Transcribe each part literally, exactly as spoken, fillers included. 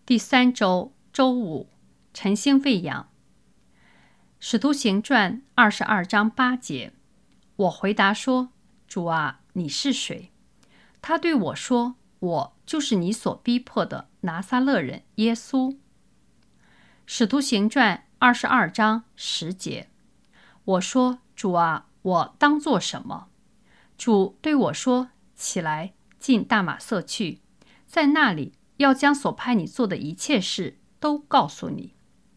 第三周周五，晨星喂养。使徒行传二十二章八节，我回答说：主啊，你是谁？他对我说：我就是你所逼迫的拿撒勒人耶稣。使徒行传二十二章十节，我说：主啊，我当做什么？主对我说：起来，进大马色去，在那里要将所派你做的一切事都告诉你。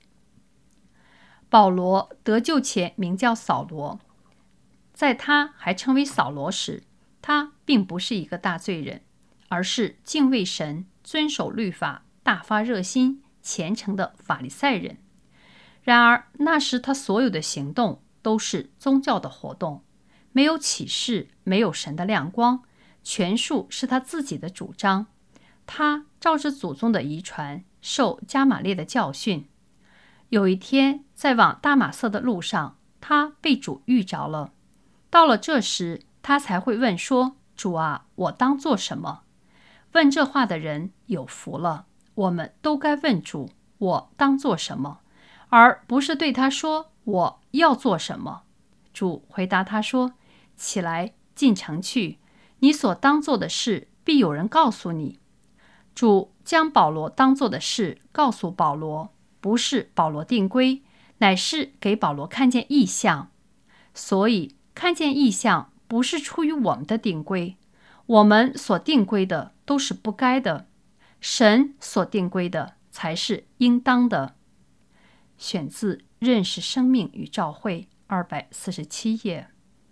保罗得救前名叫扫罗，在他还称为扫罗时，他并不是一个大罪人，而是敬畏神、遵守律法、大发热心、虔诚的法利赛人。然而那时他所有的行动都是宗教的活动，没有启示，没有神的亮光，全数是他自己的主张。他照着祖宗的遗传，受加玛列的教训。有一天，在往大马色的路上，他被主遇着了。到了这时，他才会问说：主啊，我当做什么？问这话的人有福了。我们都该问主：我当做什么？而不是对他说：我要做什么？主回答他说：起来，进城去，你所当做的事必有人告诉你。主将保罗当做的事告诉保罗，不是保罗定规，乃是给保罗看见异象。所以看见异象不是出于我们的定规，我们所定规的都是不该的，神所定规的才是应当的。选自《认识生命与召会》二百四十七页。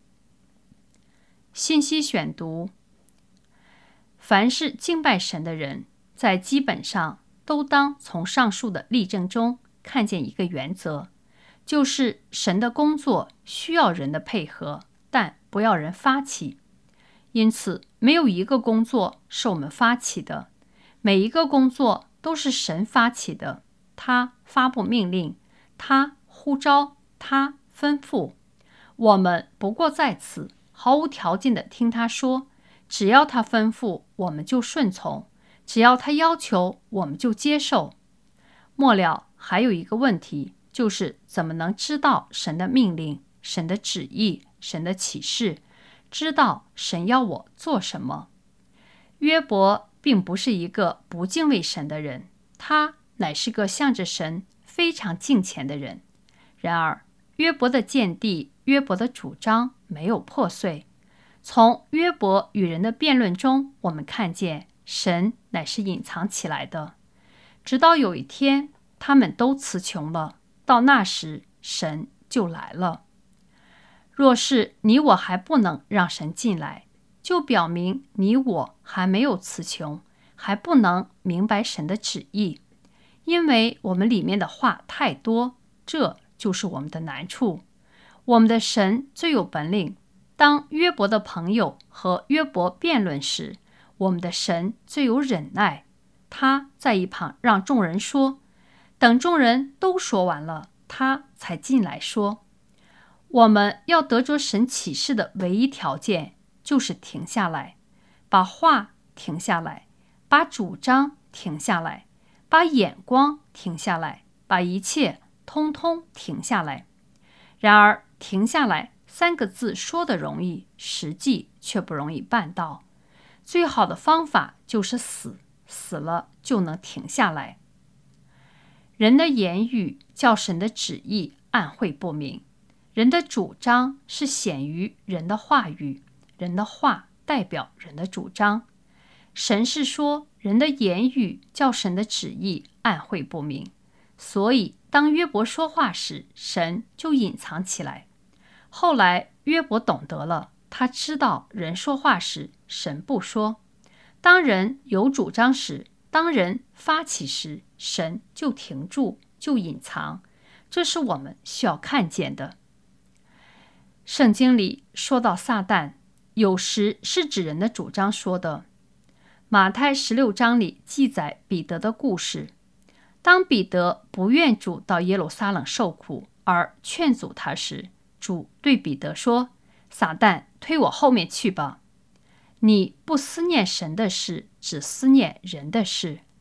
信息选读：凡是敬拜神的人，在基本上都当从上述的例证中看见一个原则，就是神的工作需要人的配合，但不要人发起。因此，没有一个工作是我们发起的，每一个工作都是神发起的。他发布命令，他呼召，他吩咐，我们不过在此毫无条件地听他说，只要他吩咐，我们就顺从；只要他要求，我们就接受。末了，还有一个问题，就是怎么能知道神的命令、神的旨意、神的启示，知道神要我做什么？约伯并不是一个不敬畏神的人，他乃是个向着神非常敬虔的人。然而，约伯的见地、约伯的主张没有破碎。从约伯与人的辩论中，我们看见神乃是隐藏起来的。直到有一天，他们都词穷了，到那时，神就来了。若是你我还不能让神进来，就表明你我还没有词穷，还不能明白神的旨意。因为我们里面的话太多，这就是我们的难处。我们的神最有本领。当约伯的朋友和约伯辩论时，我们的神最有忍耐。他在一旁让众人说，等众人都说完了，他才进来说。我们要得着神启示的唯一条件，就是停下来，把话停下来，把主张停下来，把眼光停下来，把一切通通停下来。然而停下来三个字说得容易，实际却不容易办到。最好的方法就是死，死了就能停下来。人的言语叫神的旨意暗晦不明，人的主张是显于人的话语，人的话代表人的主张。神是说，人的言语叫神的旨意暗晦不明，所以当约伯说话时，神就隐藏起来。后来约伯懂得了，他知道人说话时，神不说。当人有主张时，当人发起时，神就停住，就隐藏。这是我们需要看见的。圣经里说到撒旦，有时是指人的主张说的。马太十六章里记载彼得的故事。当彼得不愿主到耶路撒冷受苦，而劝阻他时，主对彼得说：撒旦，推我后面去吧！你不思念神的事，只思念人的事。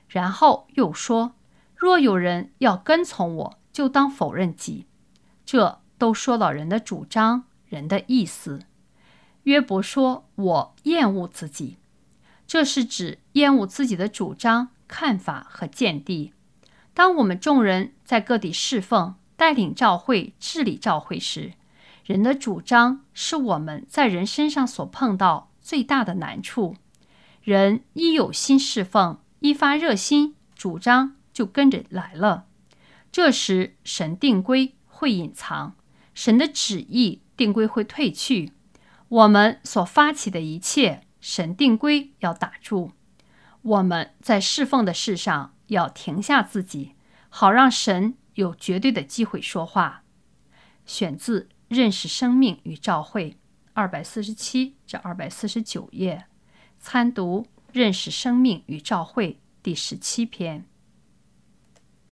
然后又说，若有人要跟从我，就当否认己。这都说到人的主张，人的意思。约伯说，我厌恶自己，这是指厌恶自己的主张、看法和见地。当我们众人在各地侍奉、带领教会、治理教会时，人的主张是我们在人身上所碰到最大的难处。人一有心侍奉，一发热心，主张就跟着来了。这时神定规会隐藏，神的旨意定规会退去。我们所发起的一切，神定规要打住。我们在侍奉的事上要停下自己，好让神有绝对的机会说话。选自《认识生命与召会》二百四十七至二百四十九页，参读《认识生命与召会》第十七篇。